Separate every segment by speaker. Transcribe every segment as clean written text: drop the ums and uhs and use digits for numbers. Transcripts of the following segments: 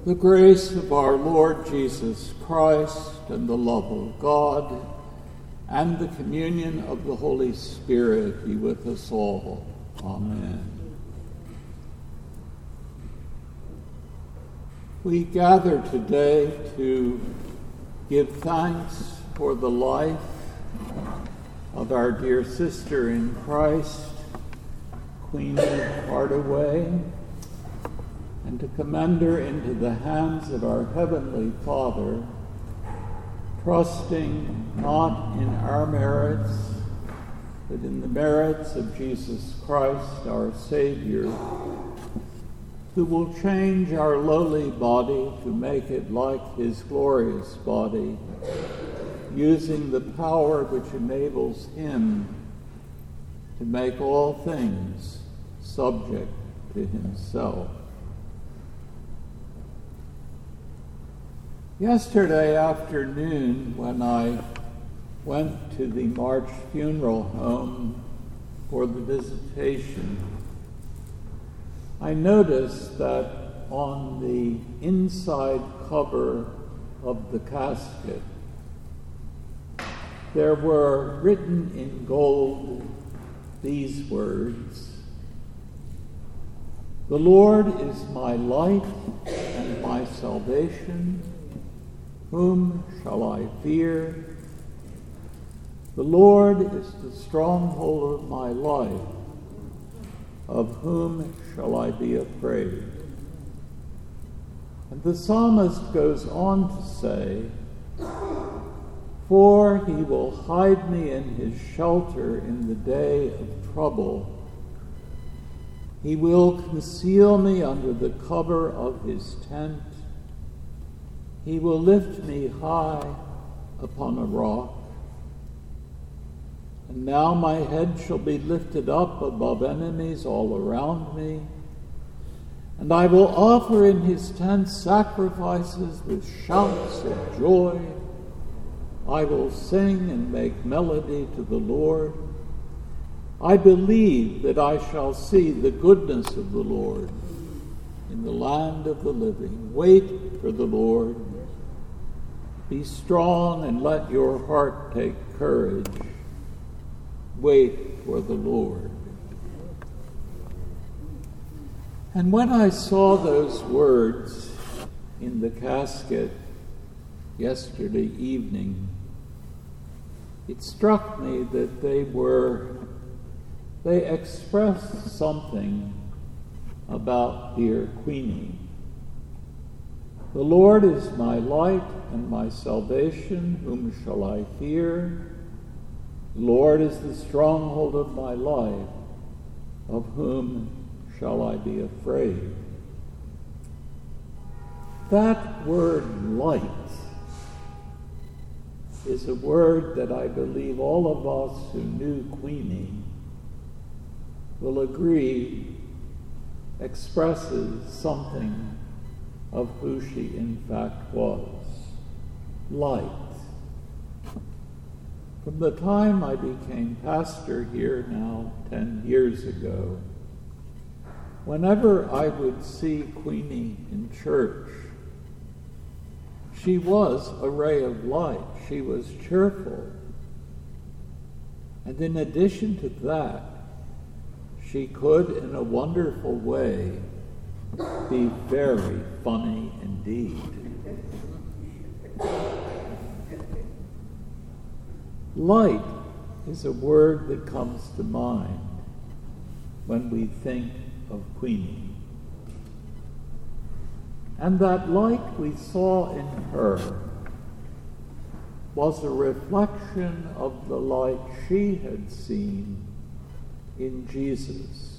Speaker 1: The grace of our Lord Jesus Christ and the love of God and the communion of the Holy Spirit be with us all. Amen. We gather today to give thanks for the life of our dear sister in Christ, Queenie Hardaway, and to commend her into the hands of our Heavenly Father, trusting not in our merits, but in the merits of Jesus Christ, our Savior, who will change our lowly body to make it like his glorious body, using the power which enables him to make all things subject to himself. Yesterday afternoon, when I went to the March funeral home for the visitation, I noticed that on the inside cover of the casket, there were written in gold these words: "The Lord is my light and my salvation. Whom shall I fear? The Lord is the stronghold of my life. Of whom shall I be afraid?" And the psalmist goes on to say, "For he will hide me in his shelter in the day of trouble. He will conceal me under the cover of his tent. He will lift me high upon a rock. And now my head shall be lifted up above enemies all around me, and I will offer in his tent sacrifices with shouts of joy. I will sing and make melody to the Lord. I believe that I shall see the goodness of the Lord in the land of the living. Wait for the Lord. Be strong and let your heart take courage. Wait for the Lord." And when I saw those words in the casket yesterday evening, it struck me that they expressed something about dear Queenie. "The Lord is my light and my salvation. Whom shall I fear? The Lord is the stronghold of my life. Of whom shall I be afraid?" That word light is a word that I believe all of us who knew Queenie will agree expresses something of who she in fact was. Light. From the time I became pastor here now 10 years ago, whenever I would see Queenie in church, she was a ray of light. She was cheerful. And in addition to that, she could, in a wonderful way, be very funny indeed. Light is a word that comes to mind when we think of Queenie. And that light we saw in her was a reflection of the light she had seen in Jesus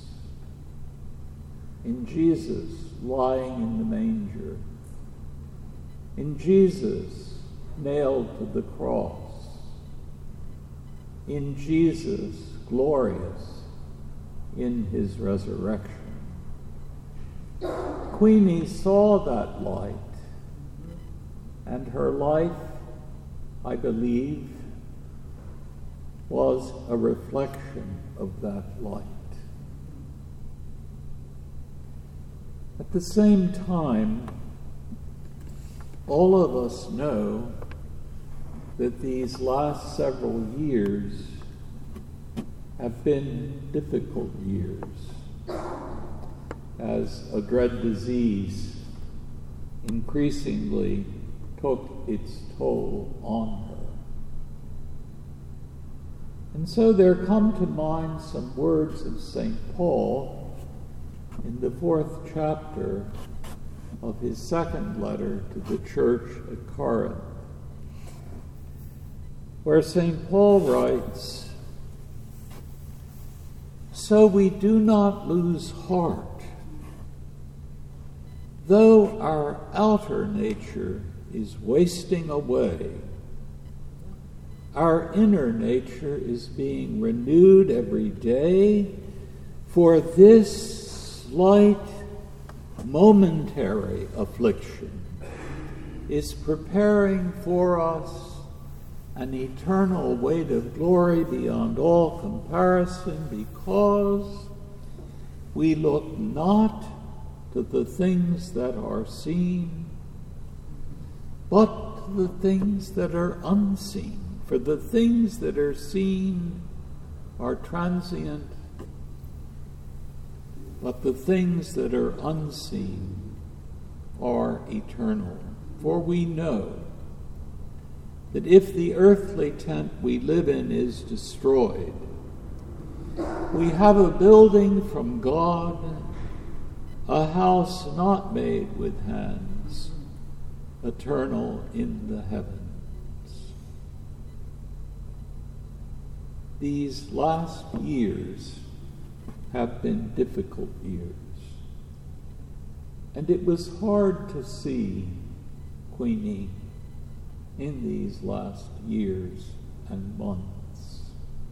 Speaker 1: lying in the manger, in Jesus nailed to the cross, in Jesus glorious in his resurrection. Queenie saw that light, and her life, I believe, was a reflection of that light. At the same time, All of us know that these last several years have been difficult years as a dread disease increasingly took its toll on her. And so there come to mind some words of St. Paul in the 4th chapter of his second letter to the church at Corinth, where St. Paul writes, "So we do not lose heart. Though our outer nature is wasting away, our inner nature is being renewed every day, for this slight, momentary affliction is preparing for us an eternal weight of glory beyond all comparison, because we look not to the things that are seen, but to the things that are unseen. For the things that are seen are transient, but the things that are unseen are eternal. For we know that if the earthly tent we live in is destroyed, we have a building from God, a house not made with hands, eternal in the heavens." These last years have been difficult years, and it was hard to see Queenie in these last years and months.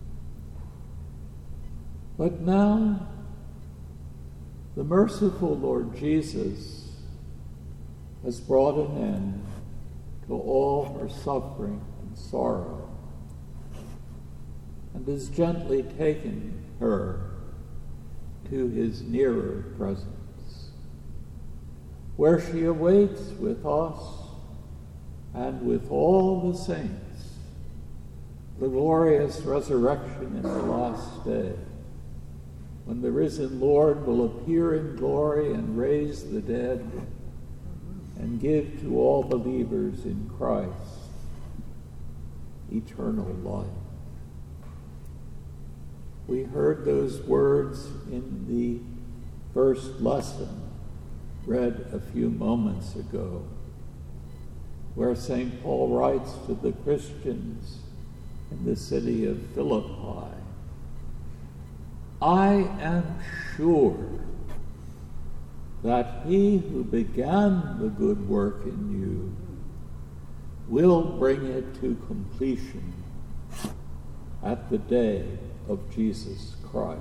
Speaker 1: But now, the merciful Lord Jesus has brought an end to all her suffering and sorrow, and has gently taken her to his nearer presence, where she awaits with us and with all the saints the glorious resurrection in the last day, when the risen Lord will appear in glory and raise the dead and give to all believers in Christ eternal life. We heard those words in the first lesson read a few moments ago, where St. Paul writes to the Christians in the city of Philippi, "I am sure that he who began the good work in you will bring it to completion at the day of Jesus Christ."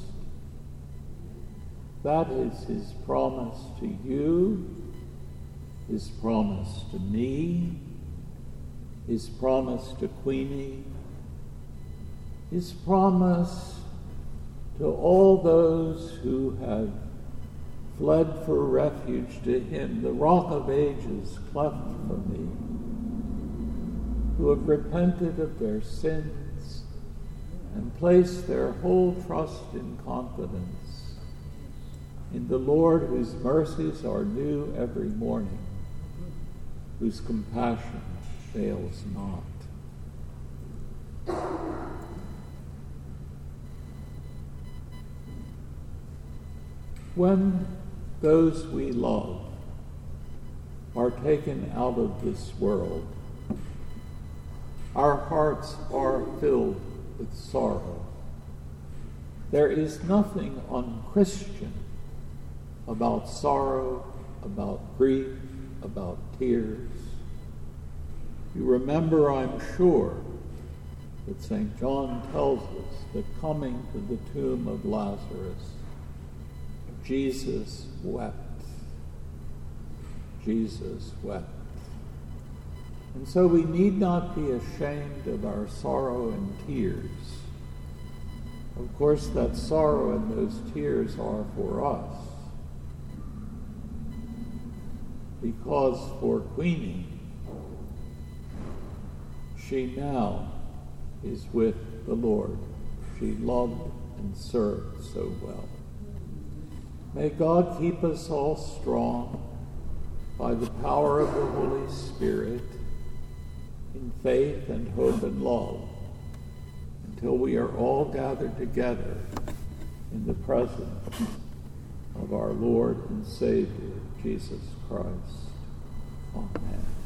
Speaker 1: That is his promise to you, his promise to me, his promise to Queenie, his promise to all those who have fled for refuge to him, the Rock of Ages cleft for me, who have repented of their sins and placed their whole trust and confidence in the Lord, whose mercies are new every morning, whose compassion fails not. When those we love are taken out of this world, our hearts are filled with sorrow. There is nothing unchristian about sorrow, about grief, about tears. You remember, I'm sure, that St. John tells us that coming to the tomb of Lazarus, Jesus wept. Jesus wept. And so we need not be ashamed of our sorrow and tears. Of course, that sorrow and those tears are for us. because for Queenie, she now is with the Lord. She loved and served so well. May God keep us all strong by the power of the Holy Spirit in faith and hope and love until we are all gathered together in the presence of our Lord and Savior, Jesus Christ. Amen.